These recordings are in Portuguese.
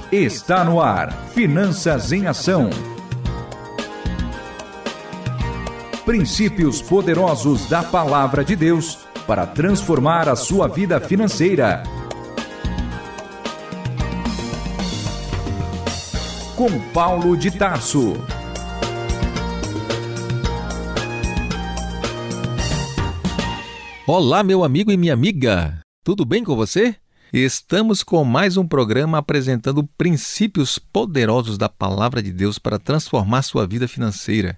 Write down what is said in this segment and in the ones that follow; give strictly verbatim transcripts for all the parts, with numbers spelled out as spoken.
Está no ar, Finanças em Ação. Princípios poderosos da Palavra de Deus para transformar a sua vida financeira. Com Paulo de Tarso. Olá, meu amigo e minha amiga. Tudo bem com você? Estamos com mais um programa apresentando princípios poderosos da Palavra de Deus para transformar sua vida financeira.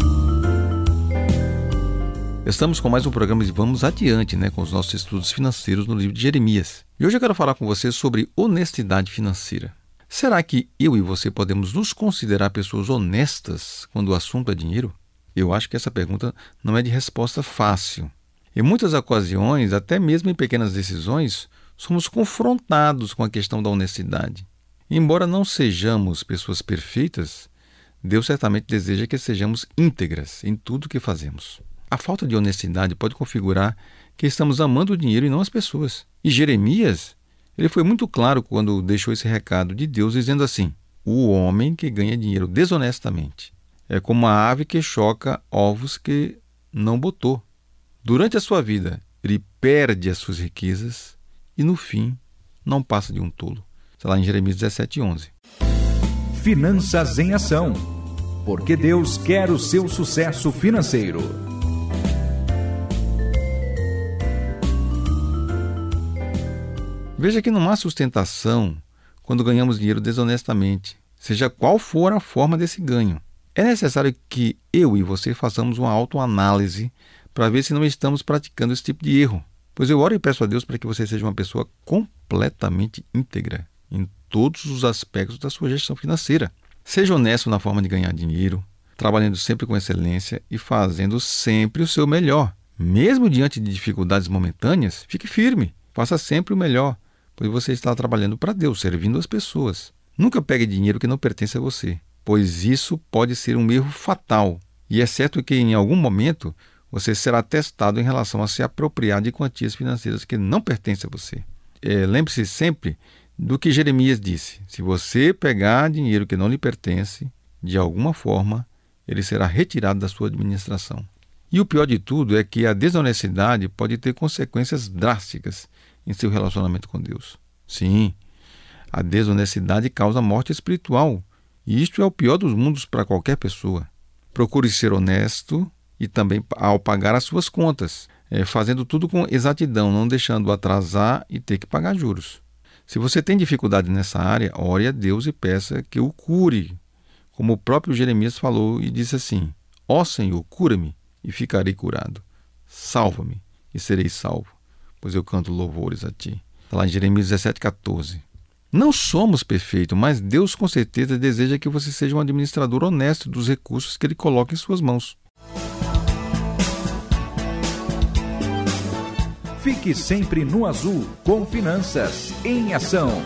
Estamos com mais um programa e vamos adiante, né, com os nossos estudos financeiros no livro de Jeremias. E hoje eu quero falar com você sobre honestidade financeira. Será que eu e você podemos nos considerar pessoas honestas quando o assunto é dinheiro? Eu acho que essa pergunta não é de resposta fácil. Em muitas ocasiões, até mesmo em pequenas decisões, somos confrontados com a questão da honestidade. Embora não sejamos pessoas perfeitas, Deus certamente deseja que sejamos íntegras em tudo que fazemos. A falta de honestidade pode configurar que estamos amando o dinheiro e não as pessoas. E Jeremias, ele foi muito claro quando deixou esse recado de Deus, dizendo assim: o homem que ganha dinheiro desonestamente é como uma ave que choca ovos que não botou. Durante a sua vida, ele perde as suas riquezas e, no fim, não passa de um tolo. Está lá em Jeremias dezessete, onze. Finanças em Ação. Porque Deus quer o seu sucesso financeiro. Veja que não há sustentação quando ganhamos dinheiro desonestamente, seja qual for a forma desse ganho. É necessário que eu e você façamos uma autoanálise para ver se não estamos praticando esse tipo de erro. Pois eu oro e peço a Deus para que você seja uma pessoa completamente íntegra em todos os aspectos da sua gestão financeira. Seja honesto na forma de ganhar dinheiro, trabalhando sempre com excelência e fazendo sempre o seu melhor. Mesmo diante de dificuldades momentâneas, fique firme, faça sempre o melhor, pois você está trabalhando para Deus, servindo as pessoas. Nunca pegue dinheiro que não pertence a você, pois isso pode ser um erro fatal. E é certo que em algum momento você será testado em relação a se apropriar de quantias financeiras que não pertencem a você. É, lembre-se sempre do que Jeremias disse: se você pegar dinheiro que não lhe pertence, de alguma forma, ele será retirado da sua administração. E o pior de tudo é que a desonestidade pode ter consequências drásticas em seu relacionamento com Deus. Sim, a desonestidade causa morte espiritual, e isto é o pior dos mundos para qualquer pessoa. Procure ser honesto e também ao pagar as suas contas, é, fazendo tudo com exatidão, não deixando atrasar e ter que pagar juros. Se você tem dificuldade nessa área, ore a Deus e peça que o cure, como o próprio Jeremias falou e disse assim: ó Senhor, cura-me e ficarei curado, salva-me e serei salvo, pois eu canto louvores a ti. Está lá em Jeremias dezessete, catorze. Não somos perfeitos, mas Deus com certeza deseja que você seja um administrador honesto dos recursos que Ele coloca em suas mãos. Fique sempre no azul com Finanças em Ação.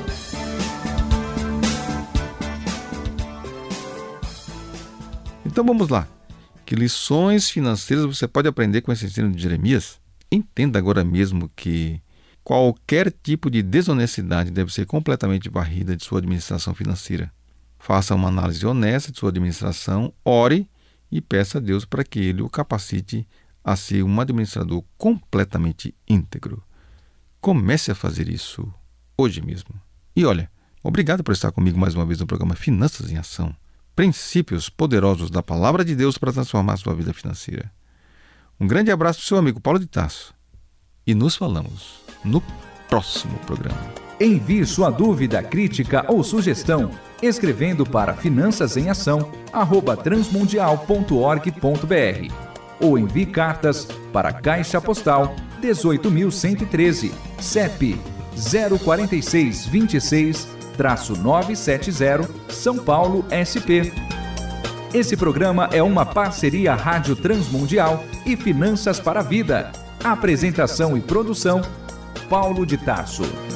Então vamos lá. Que lições financeiras você pode aprender com esse ensino de Jeremias? Entenda agora mesmo que qualquer tipo de desonestidade deve ser completamente varrida de sua administração financeira. Faça uma análise honesta de sua administração, ore e peça a Deus para que Ele o capacite a ser um administrador completamente íntegro. Comece a fazer isso hoje mesmo. E olha, obrigado por estar comigo mais uma vez no programa Finanças em Ação. Princípios poderosos da Palavra de Deus para transformar a sua vida financeira. Um grande abraço do seu amigo Paulo de Tarso. E nos falamos no próximo programa. Envie sua dúvida, crítica ou sugestão escrevendo para finanças em ação arroba transmundial ponto org ponto br ou envie cartas para Caixa Postal dezoito mil cento e treze, C E P zero quatro seis dois seis nove sete zero, São Paulo, S P. Esse programa é uma parceria Rádio Transmundial e Finanças para a Vida. Apresentação e produção, Paulo de Tarso.